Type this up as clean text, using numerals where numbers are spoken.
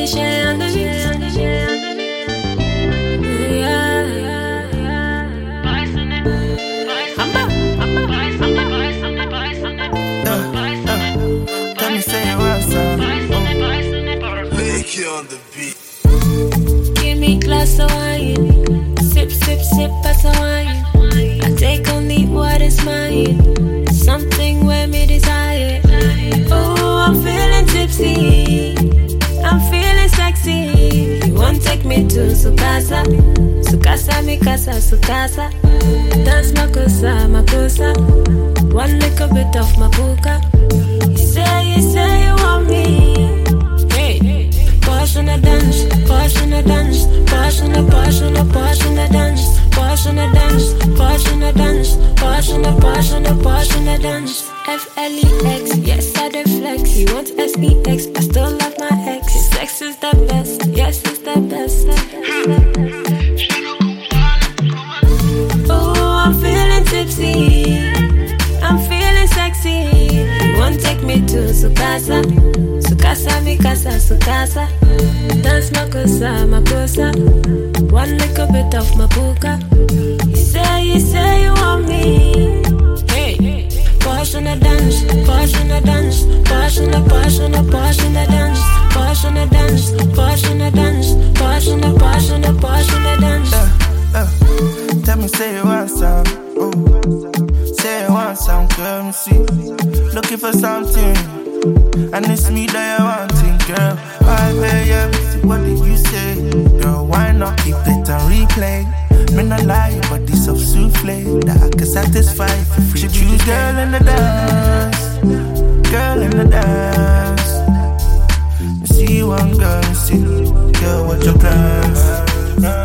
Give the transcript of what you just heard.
share on the beat. Tell me say you want some. Make it on the beat. Give me glass of wine. Sip, sip, sip at a wine. I take only what is mine. Something where me desire. Oh, I'm feeling tipsy. I'm feeling sexy. You won't take me to Sukasa. Sukasa, mi casa, Sukasa. Dance my kosa. One little bit of my buka. You say you want me. Hey, push on the dance, push on the dance, push on the dance, push on the dance, push on the dance, push on the dance. FLEX, yes I do flex. He wants SEX, I still love my ex. His sex is the best, yes it's the best. Oh, I'm feeling tipsy, I'm feeling sexy. You won't take me to Sukasa. Sukasa, mi casa, Sukasa. Dance my kosa. One little bit of my buka. You say you want me. Hey, push on the dance, push on the dance, push on the dance, push on the dance, push on the dance, push on the dance. Tell me say you want some. Say you want some, girl, me see. Looking for something, and it's me that you're wanting, girl. Why, baby, what did you say? Girl, why not keep it on replay? Me not lie, but this of souffle that I can satisfy for free. She choose girl in the dance, girl in the dance. Me see one girl, me see, girl, what your plans?